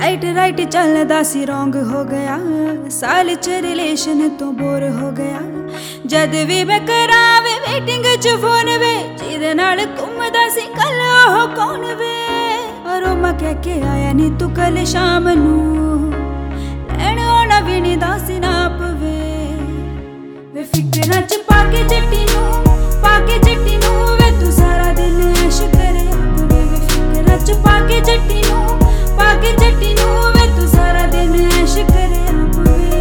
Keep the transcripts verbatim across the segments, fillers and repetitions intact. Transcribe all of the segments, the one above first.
Right right ਚੱਲਦਾ ਸੀ wrong ਹੋ ਗਿਆ, ਸਾਲ ਚ ਰਿਲੇਸ਼ਨ ਤੋਂ ਬੋਰ ਹੋ ਗਿਆ। ਜਦ ਵੀ ਮੈਂ ਕਰਾਵੇ ਮੀਟਿੰਗ ਚ ਫੋਨ ਵੇ, ਜਿਹਦੇ ਨਾਲ ਘੁੰਮਦਾ ਸੀ ਕੱਲ ਉਹ ਕੌਣ ਵੇ। ਅਰੋਮਾ ਕਹਿ ਕੇ ਆਇਆ ਨੀ ਤੂੰ ਕੱਲ ਸ਼ਾਮ ਨੂੰ, ਲੈਣ ਆਉਣਾ ਵੀ ਨੀ ਦੱਸ ਨਾ ਪਵੇ। ਵੇ ਫਿਕਰਾਂ ਚ ਪਾ ਕੇ ਜੱਟੀ ਨੂੰ, ਪਾ ਕੇ ਜੱਟੀ ਨੂੰ ਵੇ ਤੂੰ ਸਾਰਾ ਦਿਨ ਐਸ਼ ਕਰੇ ਪਵੇ। ਵੇ ਫਿਕਰਾਂ ਚ ਪਾ ਕੇ ਜੱਟੀ ਨੂੰ, ਪਾ ਕੇ ਜੱਟੀ ਨੂੰ ਵੇ ਤੂੰ ਸਾਰਾ ਦਿਨ ਐਸ਼ ਕਰੇ ਪਵੇ।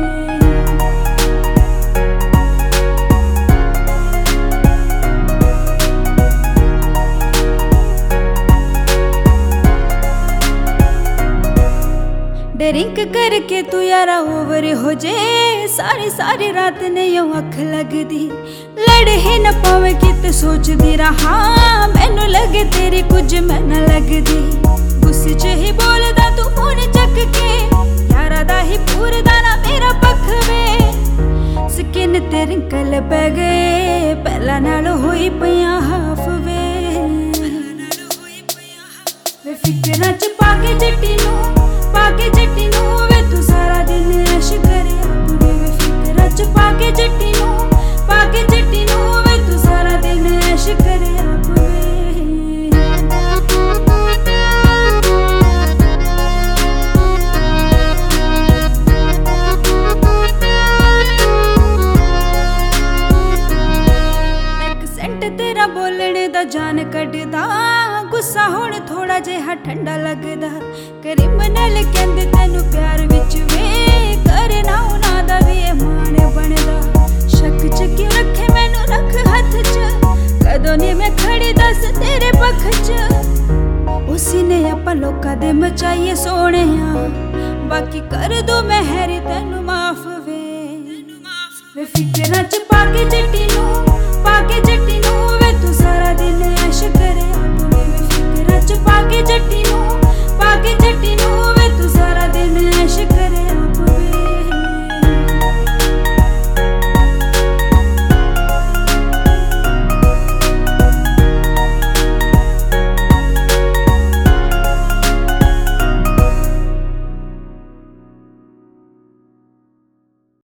ਡਰਿੰਕ करके तू यारा ओवर हो जे, सारी सारी रात नहीं अख लगदी। लड़ ही न पावे कित सोचदी रहा, मैनू लगे तेरी कुछ मैं न लगदी। गुस्से च ही बोलदा तू फोन चक के, यारा दा ही पूरदा ना मेरा पख वे। स्किन ते रिंकल पै गए, पहला नाल होई पईयां हाफ वे। वे फिकरां च पा के जट्टी नू, पा के जट्टी नू वे तू सारा दिन ऐश करे पवे। वे फिकरां च पा के जट्टी नू, पा के जट्टी नू वे तू सारा दिन ऐश करे पवे। एक्सेंट तेरा बोलने दा जान कढदा, गुस्सा हुण थोड़ा जिहा ठंडा लगदा। क्रिमिनल कहंदे तैनू प्यार विच वे, करे ना उन्हां दा वी मान बनदा। शक च क्यों रखे मैनू रख हथ च, कदों नी मैं खड़ी दस तेरे पख च। उसी ने आपां लोकां दे मचाईए सोहणिया, बाकी कर दो मैं हैरी तैनू माफ वे। वे फिकरां च पा के जट्टी नू,